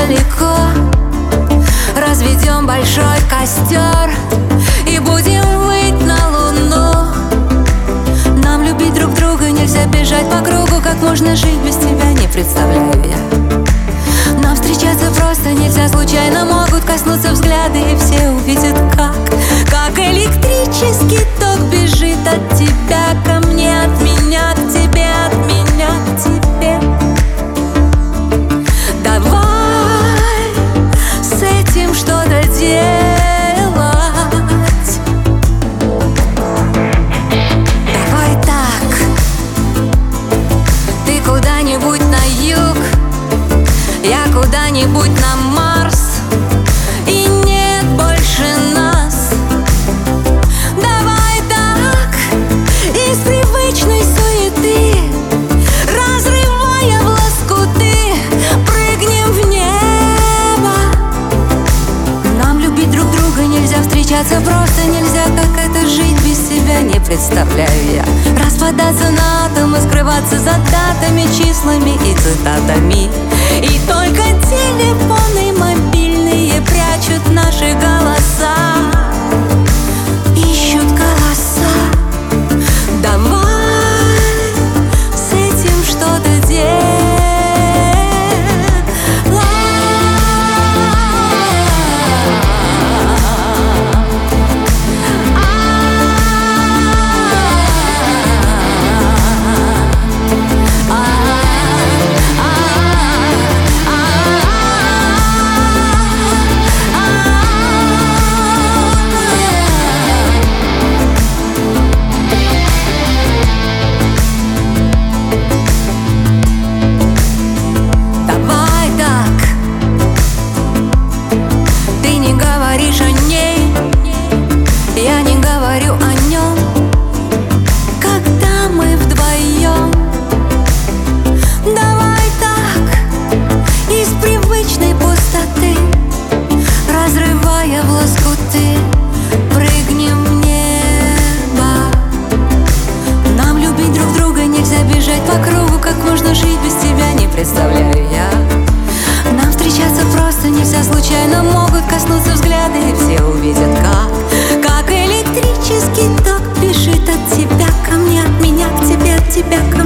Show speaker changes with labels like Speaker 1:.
Speaker 1: далеко. Разведем большой костер и будем выть на луну. Нам любить друг друга нельзя, бежать по кругу. Как можно жить без тебя, не представляю я. Нам встречаться просто нельзя, случайно могут коснуться взгляды, и все увидят, как электрический ток бежит от тебя ко мне, от меня к тебе, от меня к тебе. Давай с этим что-то делать. Давай так. Ты куда-нибудь на юг, я куда-нибудь на Марс, и нет больше нас. Давай так, из привычной суеты, разрывая в лоскуты, прыгнем в небо. Нам любить друг друга нельзя, встречаться просто нельзя. Как это жить без себя, не представляю я. Распадаться на атомы, скрываться за датами, числами и цитатами. И только телефоны мобильные прячут наши голоса, ищут голоса. Давай с этим что-то делать. Я не говорю о нем, когда мы вдвоем. Давай так, из привычной пустоты, разрывая в лоскуты, прыгнем в небо. Нам любить друг друга нельзя, бежать по кругу. Как можно жить без тебя, не представляю я. Нам встречаться просто нельзя, случайно могут коснуться взгляды, и все увидят, как электрический ток бежит от тебя ко мне, от меня к тебе, от тебя ко мне.